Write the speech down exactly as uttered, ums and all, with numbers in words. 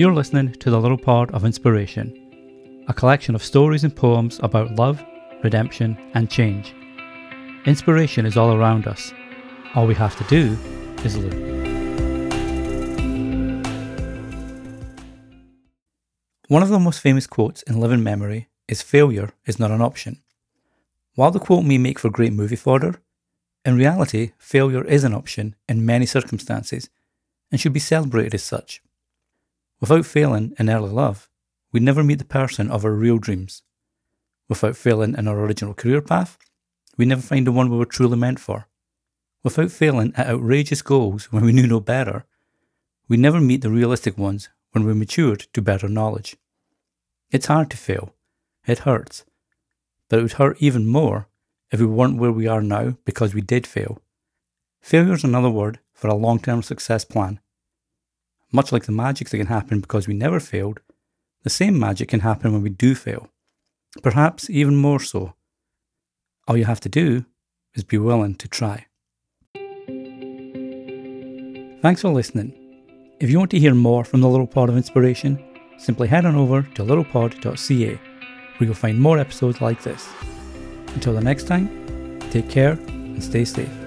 You're listening to The Little Pod of Inspiration, a collection of stories and poems about love, redemption, and change. Inspiration is all around us. All we have to do is look. One of the most famous quotes in living memory is "failure is not an option." While the quote may make for great movie fodder, in reality, failure is an option in many circumstances and should be celebrated as such. Without failing in early love, we'd never meet the person of our real dreams. Without failing in our original career path, we'd never find the one we were truly meant for. Without failing at outrageous goals when we knew no better, we'd never meet the realistic ones when we matured to better knowledge. It's hard to fail. It hurts. But it would hurt even more if we weren't where we are now because we did fail. Failure is another word for a long-term success plan. Much like the magic that can happen because we never failed, the same magic can happen when we do fail. Perhaps even more so. All you have to do is be willing to try. Thanks for listening. If you want to hear more from the Little Pod of Inspiration, simply head on over to little pod dot c a, where you'll find more episodes like this. Until the next time, take care and stay safe.